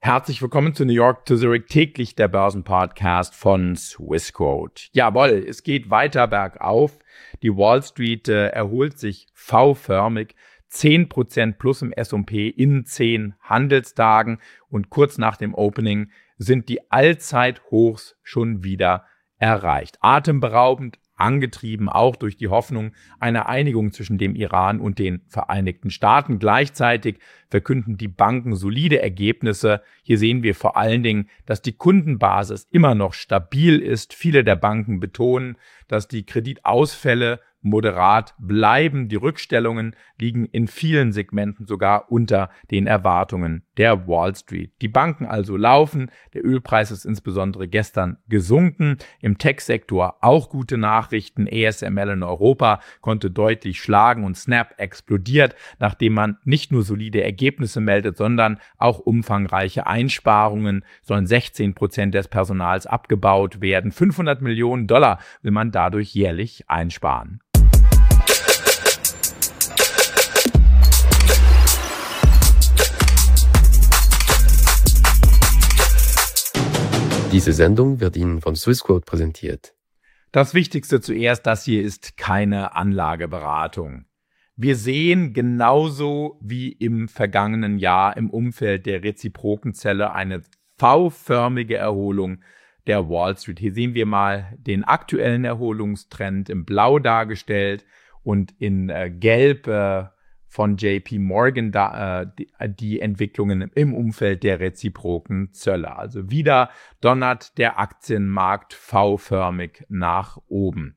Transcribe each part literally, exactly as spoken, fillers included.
Herzlich willkommen zu New York to Zurich, täglich der Börsenpodcast von Swissquote. Jawohl, es geht weiter bergauf. Die Wall Street äh, erholt sich V-förmig. zehn Prozent plus im S und P in zehn Handelstagen. Und kurz nach dem Opening sind die Allzeithochs schon wieder erreicht. Atemberaubend, angetrieben auch durch die Hoffnung einer Einigung zwischen dem Iran und den Vereinigten Staaten. Gleichzeitig verkünden die Banken solide Ergebnisse. Hier sehen wir vor allen Dingen, dass die Kundenbasis immer noch stabil ist. Viele der Banken betonen, dass die Kreditausfälle moderat bleiben. Die Rückstellungen liegen in vielen Segmenten sogar unter den Erwartungen der Wall Street. Die Banken also laufen. Der Ölpreis ist insbesondere gestern gesunken. Im Tech-Sektor auch gute Nachrichten. A S M L in Europa konnte deutlich schlagen und Snap explodiert, nachdem man nicht nur solide Ergebnisse meldet, sondern auch umfangreiche Einsparungen. Sollen sechzehn Prozent des Personals abgebaut werden. fünfhundert Millionen Dollar will man dadurch jährlich einsparen. Diese Sendung wird Ihnen von Swissquote präsentiert. Das Wichtigste zuerst, das hier ist keine Anlageberatung. Wir sehen genauso wie im vergangenen Jahr im Umfeld der Reziprokenzelle eine V-förmige Erholung der Wall Street. Hier sehen wir mal den aktuellen Erholungstrend in Blau dargestellt und in äh, Gelb äh, von J P Morgan da, äh, die, die Entwicklungen im Umfeld der reziproken Zölle. Also wieder donnert der Aktienmarkt V-förmig nach oben.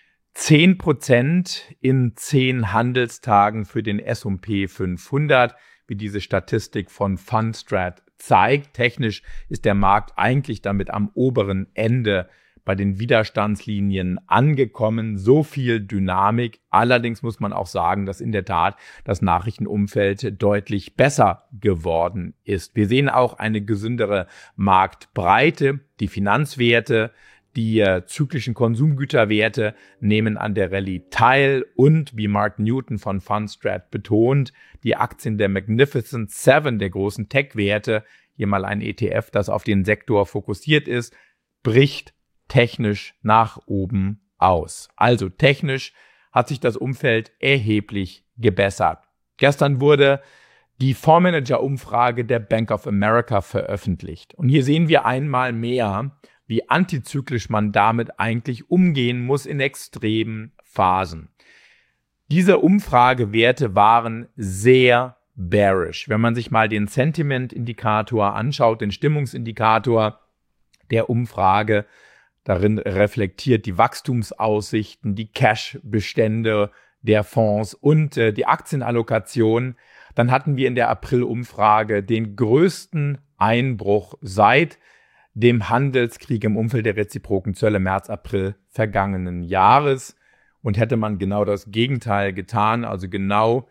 zehn Prozent in zehn Handelstagen für den S und P fünfhundert, wie diese Statistik von Fundstrat zeigt. Technisch ist der Markt eigentlich damit am oberen Ende bei den Widerstandslinien angekommen. So viel Dynamik. Allerdings muss man auch sagen, dass in der Tat das Nachrichtenumfeld deutlich besser geworden ist. Wir sehen auch eine gesündere Marktbreite. Die Finanzwerte, die äh, zyklischen Konsumgüterwerte nehmen an der Rallye teil und, wie Mark Newton von Fundstrat betont, die Aktien der Magnificent Seven, der großen Tech-Werte, hier mal ein E T F, das auf den Sektor fokussiert ist, bricht technisch nach oben aus. Also technisch hat sich das Umfeld erheblich gebessert. Gestern wurde die Fondsmanager-Umfrage der Bank of America veröffentlicht. Und hier sehen wir einmal mehr, wie antizyklisch man damit eigentlich umgehen muss in extremen Phasen. Diese Umfragewerte waren sehr bearish. Wenn man sich mal den Sentiment-Indikator anschaut, den Stimmungsindikator der Umfrage, darin reflektiert die Wachstumsaussichten, die Cash-Bestände der Fonds und äh, die Aktienallokation. Dann hatten wir in der April-Umfrage den größten Einbruch seit dem Handelskrieg im Umfeld der reziproken Zölle März, April vergangenen Jahres. Und hätte man genau das Gegenteil getan, also genau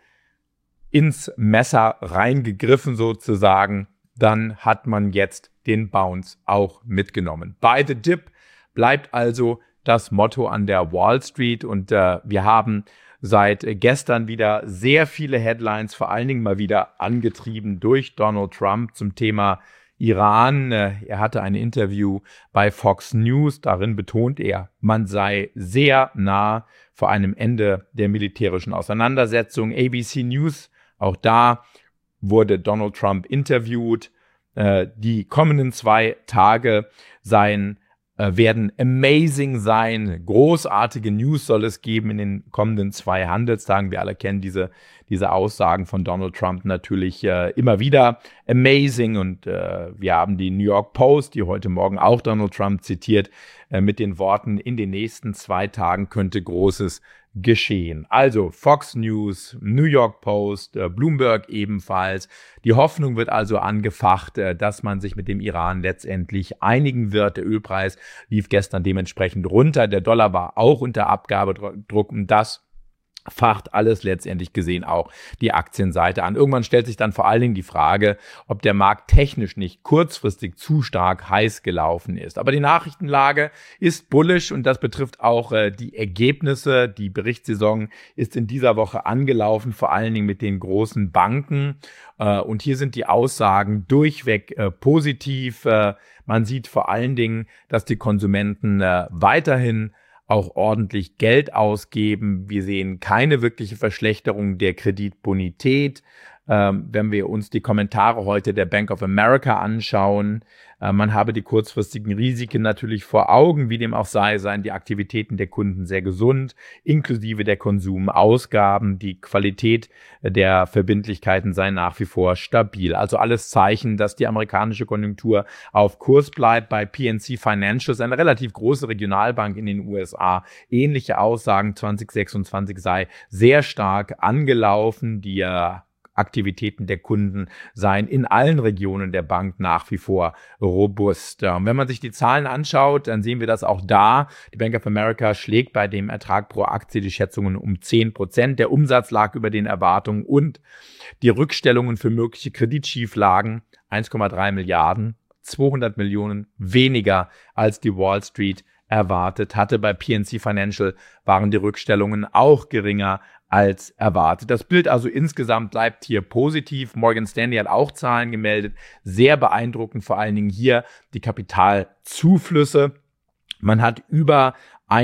ins Messer reingegriffen sozusagen, dann hat man jetzt den Bounce auch mitgenommen. Buy the dip bleibt also das Motto an der Wall Street und äh, wir haben seit äh, gestern wieder sehr viele Headlines, vor allen Dingen mal wieder angetrieben durch Donald Trump zum Thema Iran. Äh, er hatte ein Interview bei Fox News, darin betont er, man sei sehr nah vor einem Ende der militärischen Auseinandersetzung. A B C News, auch da wurde Donald Trump interviewt. Äh, die kommenden zwei Tage seien werden amazing sein. Großartige News soll es geben in den kommenden zwei Handelstagen. Wir alle kennen diese, diese Aussagen von Donald Trump natürlich äh, immer wieder. Amazing. Und äh, wir haben die New York Post, die heute Morgen auch Donald Trump zitiert, äh, mit den Worten, in den nächsten zwei Tagen könnte Großes geschehen. Also Fox News, New York Post, äh, Bloomberg ebenfalls. Die Hoffnung wird also angefacht, äh, dass man sich mit dem Iran letztendlich einigen wird. Der Ölpreis lief gestern dementsprechend runter. Der Dollar war auch unter Abgabedruck und das facht alles letztendlich gesehen auch die Aktienseite an. Irgendwann stellt sich dann vor allen Dingen die Frage, ob der Markt technisch nicht kurzfristig zu stark heiß gelaufen ist. Aber die Nachrichtenlage ist bullish und das betrifft auch äh, die Ergebnisse. Die Berichtssaison ist in dieser Woche angelaufen, vor allen Dingen mit den großen Banken. Äh, und hier sind die Aussagen durchweg äh, positiv. Äh, man sieht vor allen Dingen, dass die Konsumenten äh, weiterhin auch ordentlich Geld ausgeben. Wir sehen keine wirkliche Verschlechterung der Kreditbonität. Ähm, wenn wir uns die Kommentare heute der Bank of America anschauen, äh, man habe die kurzfristigen Risiken natürlich vor Augen, wie dem auch sei, seien die Aktivitäten der Kunden sehr gesund, inklusive der Konsumausgaben. Die Qualität der Verbindlichkeiten sei nach wie vor stabil. Also alles Zeichen, dass die amerikanische Konjunktur auf Kurs bleibt. Bei P N C Financials, eine relativ große Regionalbank in den U S A, ähnliche Aussagen, zwanzig sechsundzwanzig sei sehr stark angelaufen. Die äh, Aktivitäten der Kunden seien in allen Regionen der Bank nach wie vor robust. Und wenn man sich die Zahlen anschaut, dann sehen wir das auch da. Die Bank of America schlägt bei dem Ertrag pro Aktie die Schätzungen um zehn Prozent. Der Umsatz lag über den Erwartungen und die Rückstellungen für mögliche Kreditschieflagen eins Komma drei Milliarden, zweihundert Millionen weniger als die Wall Street erwartet hatte. Bei P N C Financial waren die Rückstellungen auch geringer als erwartet. Das Bild also insgesamt bleibt hier positiv. Morgan Stanley hat auch Zahlen gemeldet. Sehr beeindruckend, vor allen Dingen hier die Kapitalzuflüsse. Man hat über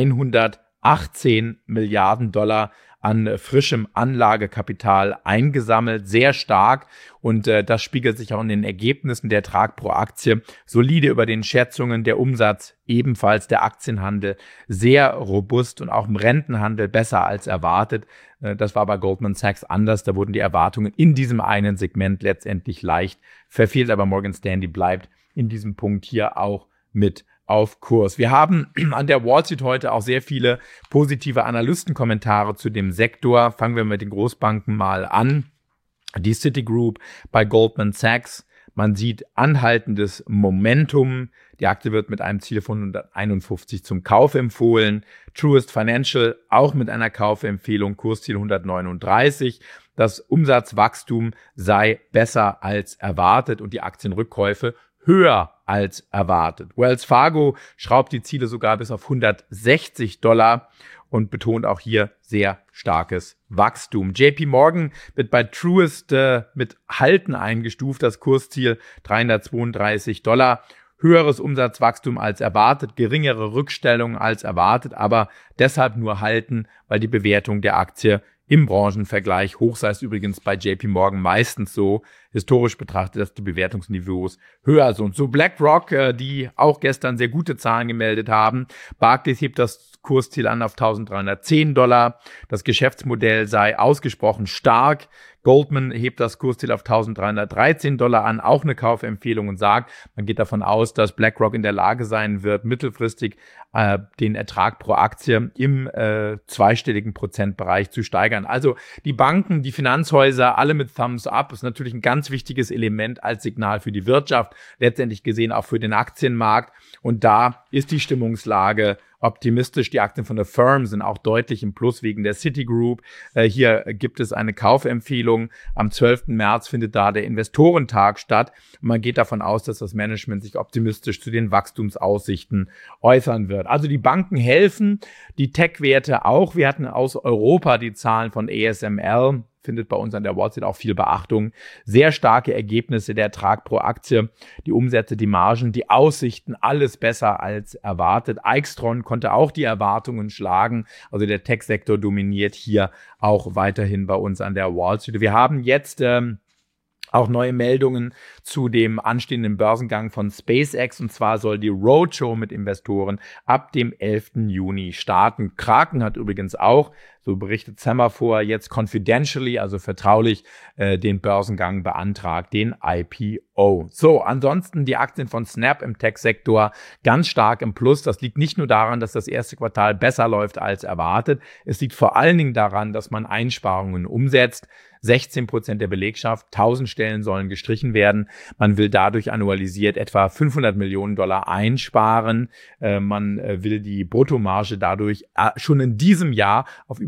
hundertachtzehn Milliarden Dollar an frischem Anlagekapital eingesammelt, sehr stark, und äh, das spiegelt sich auch in den Ergebnissen. Der Ertrag pro Aktie solide über den Schätzungen, der Umsatz ebenfalls, der Aktienhandel sehr robust und auch im Rentenhandel besser als erwartet. Äh, das war bei Goldman Sachs anders, da wurden die Erwartungen in diesem einen Segment letztendlich leicht verfehlt, aber Morgan Stanley bleibt in diesem Punkt hier auch mit auf Kurs. Wir haben an der Wall Street heute auch sehr viele positive Analystenkommentare zu dem Sektor. Fangen wir mit den Großbanken mal an. Die Citigroup bei Goldman Sachs. Man sieht anhaltendes Momentum. Die Aktie wird mit einem Ziel von hunderteinundfünfzig zum Kauf empfohlen. Truist Financial auch mit einer Kaufempfehlung, Kursziel hundertneununddreißig. Das Umsatzwachstum sei besser als erwartet und die Aktienrückkäufe höher als erwartet. Wells Fargo schraubt die Ziele sogar bis auf hundertsechzig Dollar und betont auch hier sehr starkes Wachstum. J P Morgan wird bei Truist äh, mit Halten eingestuft, das Kursziel dreihundertzweiunddreißig Dollar. Höheres Umsatzwachstum als erwartet, geringere Rückstellungen als erwartet, aber deshalb nur halten, weil die Bewertung der Aktie im Branchenvergleich hoch sei. Es übrigens bei J P Morgan meistens so, historisch betrachtet, dass die Bewertungsniveaus höher sind. So BlackRock, äh, die auch gestern sehr gute Zahlen gemeldet haben. Barclays hebt das Kursziel an auf eintausenddreihundertzehn Dollar. Das Geschäftsmodell sei ausgesprochen stark. Goldman hebt das Kursziel auf eintausenddreihundertdreizehn Dollar an, auch eine Kaufempfehlung, und sagt, man geht davon aus, dass BlackRock in der Lage sein wird, mittelfristig äh, den Ertrag pro Aktie im äh, zweistelligen Prozentbereich zu steigern. Also die Banken, die Finanzhäuser, alle mit Thumbs up, ist natürlich ein ganz wichtiges Element als Signal für die Wirtschaft, letztendlich gesehen auch für den Aktienmarkt. Und da ist die Stimmungslage optimistisch. Die Aktien von der Firm sind auch deutlich im Plus wegen der Citigroup. Äh, hier gibt es eine Kaufempfehlung. Am zwölften März findet da der Investorentag statt. Und man geht davon aus, dass das Management sich optimistisch zu den Wachstumsaussichten äußern wird. Also die Banken helfen, die Tech-Werte auch. Wir hatten aus Europa die Zahlen von A S M L. Findet bei uns an der Wall Street auch viel Beachtung. Sehr starke Ergebnisse, der Ertrag pro Aktie, die Umsätze, die Margen, die Aussichten, alles besser als erwartet. Aixtron konnte auch die Erwartungen schlagen. Also der Tech-Sektor dominiert hier auch weiterhin bei uns an der Wall Street. Wir haben jetzt ähm, auch neue Meldungen zu dem anstehenden Börsengang von SpaceX, und zwar soll die Roadshow mit Investoren ab dem elften Juni starten. Kraken hat übrigens auch, so berichtet Semaphore, jetzt confidentially, also vertraulich, äh, den Börsengang beantragt, den I P O. So, ansonsten die Aktien von Snap im Tech-Sektor ganz stark im Plus. Das liegt nicht nur daran, dass das erste Quartal besser läuft als erwartet. Es liegt vor allen Dingen daran, dass man Einsparungen umsetzt. sechzehn Prozent der Belegschaft, tausend Stellen sollen gestrichen werden. Man will dadurch annualisiert etwa fünfhundert Millionen Dollar einsparen. Äh, man äh, will die Bruttomarge dadurch äh, schon in diesem Jahr auf über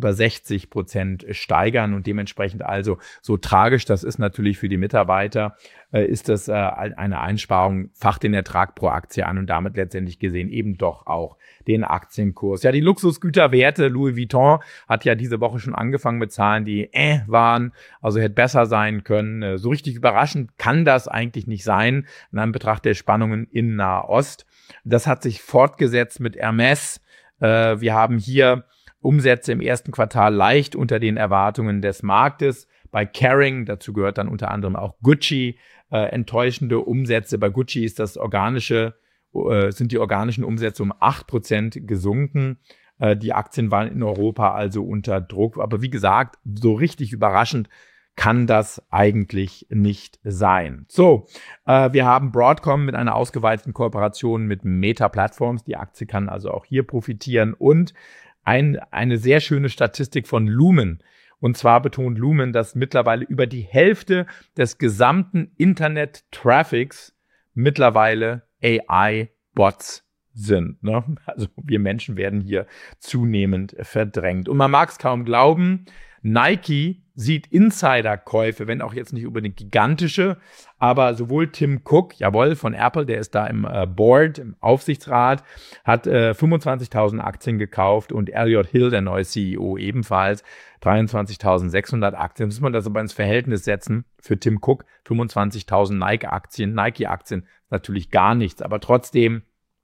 über sechzig Prozent steigern und dementsprechend also so tragisch das ist natürlich für die Mitarbeiter, äh, ist das äh, eine Einsparung, facht den Ertrag pro Aktie an und damit letztendlich gesehen eben doch auch den Aktienkurs. Ja, die Luxusgüterwerte, Louis Vuitton hat ja diese Woche schon angefangen mit Zahlen, die äh waren, also hätte besser sein können. Äh, so richtig überraschend kann das eigentlich nicht sein, in Anbetracht der Spannungen in Nahost. Das hat sich fortgesetzt mit Hermès. Äh, wir haben hier Umsätze im ersten Quartal leicht unter den Erwartungen des Marktes. Bei Kering, dazu gehört dann unter anderem auch Gucci, äh, enttäuschende Umsätze. Bei Gucci ist das organische, äh, sind die organischen Umsätze um acht Prozent gesunken. Äh, die Aktien waren in Europa also unter Druck. Aber wie gesagt, so richtig überraschend kann das eigentlich nicht sein. So, äh, wir haben Broadcom mit einer ausgeweiteten Kooperation mit Meta Platforms. Die Aktie kann also auch hier profitieren. Und ein, eine sehr schöne Statistik von Lumen. Und zwar betont Lumen, dass mittlerweile über die Hälfte des gesamten Internet-Traffics mittlerweile A I-Bots sind. Ne? Also wir Menschen werden hier zunehmend verdrängt. Und man mag es kaum glauben, Nike sieht Insiderkäufe, wenn auch jetzt nicht unbedingt gigantische, aber sowohl Tim Cook, jawohl, von Apple, der ist da im äh, Board, im Aufsichtsrat, hat äh, fünfundzwanzigtausend Aktien gekauft und Elliott Hill, der neue C E O, ebenfalls dreiundzwanzigtausendsechshundert Aktien. Muss man das aber ins Verhältnis setzen. Für Tim Cook fünfundzwanzigtausend Nike-Aktien, Nike-Aktien natürlich gar nichts, aber trotzdem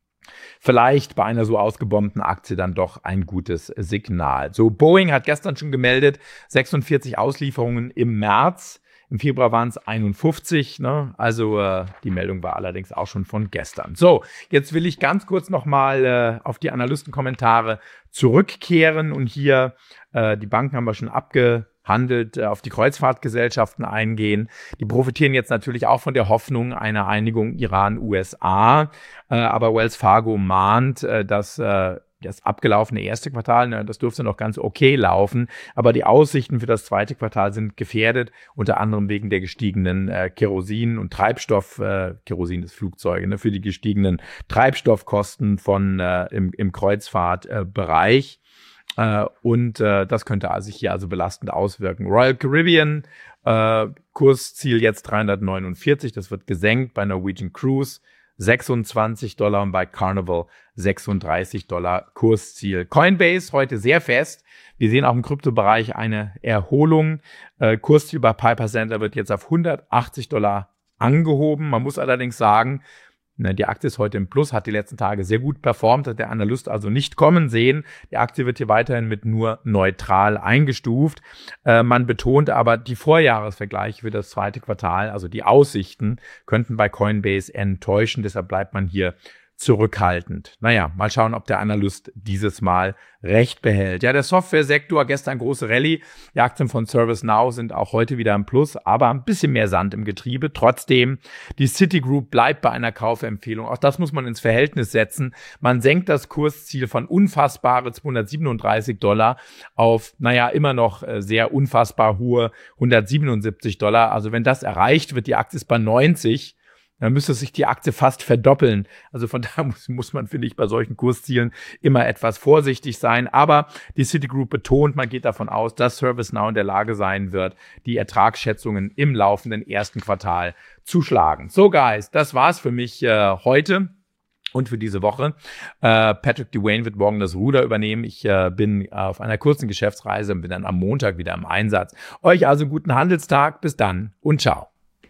vielleicht bei einer so ausgebombten Aktie dann doch ein gutes Signal. So, Boeing hat gestern schon gemeldet, sechsundvierzig Auslieferungen im März. Im Februar waren es einundfünfzig. Ne? Also äh, die Meldung war allerdings auch schon von gestern. So, jetzt will ich ganz kurz nochmal äh, auf die Analystenkommentare zurückkehren und hier, äh, die Banken haben wir schon abge handelt, auf die Kreuzfahrtgesellschaften eingehen. Die profitieren jetzt natürlich auch von der Hoffnung einer Einigung Iran-U S A. Äh, aber Wells Fargo mahnt, äh, dass äh, das abgelaufene erste Quartal, ne, das dürfte noch ganz okay laufen. Aber die Aussichten für das zweite Quartal sind gefährdet, unter anderem wegen der gestiegenen äh, Kerosin- und Treibstoff, äh, Kerosin ist Flugzeuge, ne, für die gestiegenen Treibstoffkosten von äh, im, im Kreuzfahrtbereich. Äh, Uh, und uh, das könnte sich hier also belastend auswirken. Royal Caribbean, uh, Kursziel jetzt dreihundertneunundvierzig, das wird gesenkt. Bei Norwegian Cruise sechsundzwanzig Dollar und bei Carnival sechsunddreißig Dollar Kursziel. Coinbase heute sehr fest. Wir sehen auch im Kryptobereich eine Erholung. Uh, Kursziel bei Piper Sandler wird jetzt auf hundertachtzig Dollar angehoben. Man muss allerdings sagen, die Aktie ist heute im Plus, hat die letzten Tage sehr gut performt, hat der Analyst also nicht kommen sehen. Die Aktie wird hier weiterhin mit nur neutral eingestuft. Äh, man betont aber, die Vorjahresvergleiche für das zweite Quartal, also die Aussichten, könnten bei Coinbase enttäuschen. Deshalb bleibt man hier zurückhaltend. Naja, mal schauen, ob der Analyst dieses Mal recht behält. Ja, der Softwaresektor, gestern große Rallye. Die Aktien von ServiceNow sind auch heute wieder im Plus, aber ein bisschen mehr Sand im Getriebe. Trotzdem, die Citigroup bleibt bei einer Kaufempfehlung. Auch das muss man ins Verhältnis setzen. Man senkt das Kursziel von unfassbare zweihundertsiebenunddreißig Dollar auf, naja, immer noch sehr unfassbar hohe hundertsiebenundsiebzig Dollar. Also wenn das erreicht wird, die Aktie ist bei neunzig, dann müsste sich die Aktie fast verdoppeln. Also von daher muss, muss man, finde ich, bei solchen Kurszielen immer etwas vorsichtig sein. Aber die Citigroup betont, man geht davon aus, dass ServiceNow in der Lage sein wird, die Ertragsschätzungen im laufenden ersten Quartal zu schlagen. So, Guys, das war's für mich äh, heute und für diese Woche. Äh, Patrick Dewayne wird morgen das Ruder übernehmen. Ich äh, bin auf einer kurzen Geschäftsreise und bin dann am Montag wieder im Einsatz. Euch also guten Handelstag. Bis dann und ciao.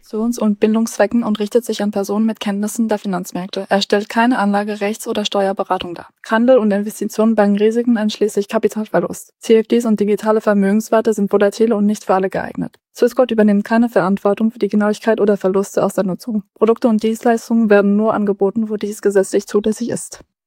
und Bindungszwecken und richtet sich an Personen mit Kenntnissen der Finanzmärkte. Er stellt keine Anlage-, Rechts- oder Steuerberatung dar. Handel und Investitionen bergen Risiken einschließlich Kapitalverlust. C F Ds und digitale Vermögenswerte sind volatile und nicht für alle geeignet. Swissquote übernimmt keine Verantwortung für die Genauigkeit oder Verluste aus der Nutzung. Produkte und Dienstleistungen werden nur angeboten, wo dies gesetzlich zulässig ist.